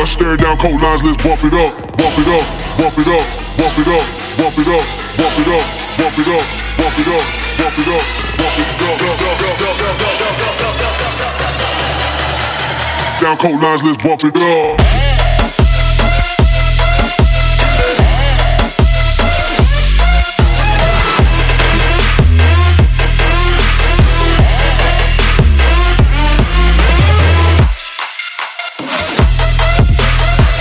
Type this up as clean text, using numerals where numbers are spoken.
Stare down cold lines, let's bump it up, bump it up, bump it up, bump it up, bump it up, bump it up, bump it up, bump it up, bump it up, bump it up. Down cold lines, let's bump it up.